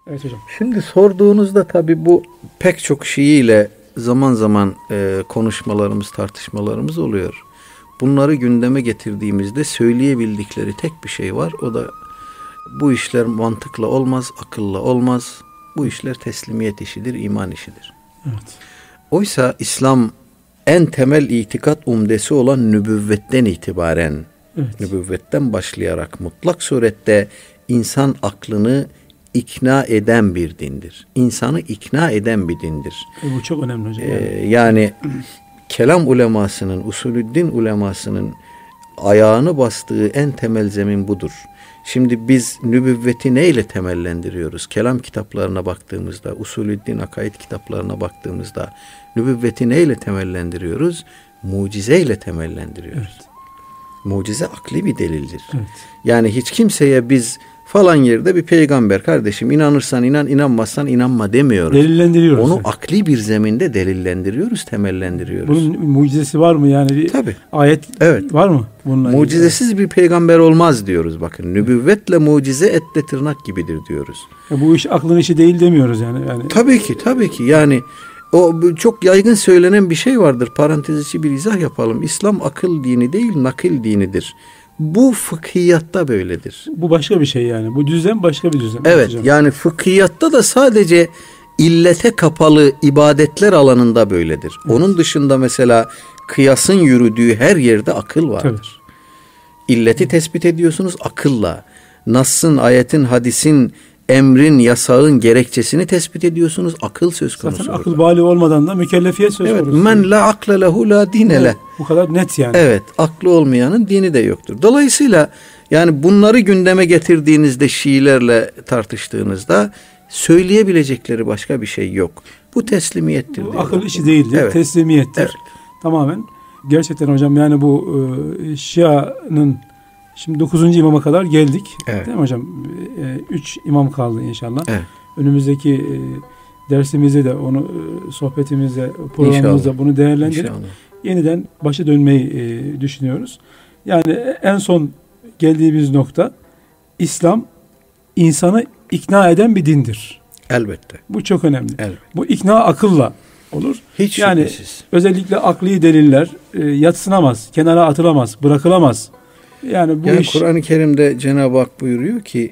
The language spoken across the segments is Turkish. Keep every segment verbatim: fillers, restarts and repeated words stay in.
Evet hocam. Şimdi sorduğunuzda tabii bu pek çok kişiyle zaman zaman e, konuşmalarımız, tartışmalarımız oluyor. Bunları gündeme getirdiğimizde söyleyebildikleri tek bir şey var. O da bu işler mantıkla olmaz, akılla olmaz. Bu işler teslimiyet işidir, iman işidir. Evet. Oysa İslam en temel itikat umdesi olan nübüvvetten itibaren, evet. nübüvvetten başlayarak mutlak surette insan aklını ikna eden bir dindir. İnsanı ikna eden bir dindir. E, bu çok önemli hocam. Ee, yani kelam ulemasının, usulüddin ulemasının ayağını bastığı en temel zemin budur. Şimdi biz nübüvveti neyle temellendiriyoruz? Kelam kitaplarına baktığımızda, usulüddin akaid kitaplarına baktığımızda nübüvveti neyle temellendiriyoruz? Mucizeyle temellendiriyoruz. Evet. Mucize akli bir delildir. Evet. Yani hiç kimseye biz falan yerde bir peygamber kardeşim inanırsan inan, inanmazsan inanma demiyoruz. Delillendiriyoruz. Onu yani. akli bir zeminde delillendiriyoruz, temellendiriyoruz. Bunun mucizesi var mı yani? Bir Tabii. ayet evet. var mı? Bununla mucizesiz ilgili? Bir peygamber olmaz diyoruz bakın. Nübüvvetle mucize etle tırnak gibidir diyoruz. Ya bu iş aklın işi değil demiyoruz yani. yani. Tabii ki, tabii ki. Yani o çok yaygın söylenen bir şey vardır. Parantez içi bir izah yapalım. İslam akıl dini değil, nakil dinidir. Bu fıkhiyatta böyledir. Bu başka bir şey yani. Bu düzen başka bir düzen. Evet, hocam. yani fıkhiyatta da sadece illete kapalı ibadetler alanında böyledir. Evet. Onun dışında mesela kıyasın yürüdüğü her yerde akıl vardır. Tabii. İlleti tespit ediyorsunuz akılla. Nassın, ayetin, hadisin, emrin, yasağın gerekçesini tespit ediyorsunuz. Akıl söz konusu. Zaten akıl bali olmadan da mükellefiyet söz evet, konusu. Men la akle lehu la dine evet, leh. bu kadar net yani. Evet, aklı olmayanın dini de yoktur. Dolayısıyla yani bunları gündeme getirdiğinizde, Şiilerle tartıştığınızda söyleyebilecekleri başka bir şey yok. Bu teslimiyettir. Bu akıl işi değildir, evet. teslimiyettir. Evet. Tamamen. Gerçekten hocam yani bu e, Şia'nın şimdi dokuzuncu imama kadar geldik. Evet. Değil mi hocam? E, üç imam kaldı inşallah. Evet. Önümüzdeki e, dersimizde de onu e, sohbetimizde, programımızda İnşallah. Bunu değerlendirip İnşallah. Yeniden başa dönmeyi e, düşünüyoruz. Yani en son geldiğimiz nokta İslam insanı ikna eden bir dindir. Elbette. Bu çok önemli. Elbette. Bu ikna akılla olur. Hiç yani şüphesiz. Özellikle akli deliller e, yadsınamaz, kenara atılamaz, bırakılamaz. Yani bu yani iş Kur'an-ı Kerim'de Cenab-ı Hak buyuruyor ki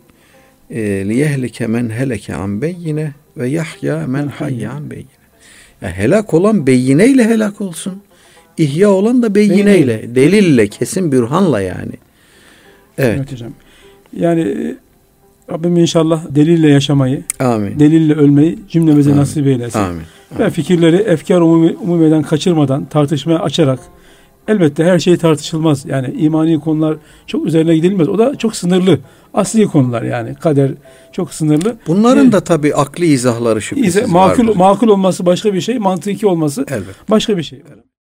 liyehlike men heleke an beyyine ve yahya men hayya an beyyine. Yani helak olan beyineyle helak olsun. İhya olan da beyineyle, Beyine. delille, kesin bürhanla yani. Evet. evet hocam. Yani Rabbim inşallah delille yaşamayı, amin. delille ölmeyi cümlemize amin. Nasip eylesin. Amin. Ve fikirleri efkar umumi, umumiden kaçırmadan tartışmaya açarak, elbette her şey tartışılmaz. Yani imani konular çok üzerine gidilmez. O da çok sınırlı. Asli konular yani. Kader çok sınırlı. Bunların ee, da tabii akli izahları şüphesiz izah, makul, vardır. makul olması başka bir şey. Mantıki olması elbette. başka bir şey.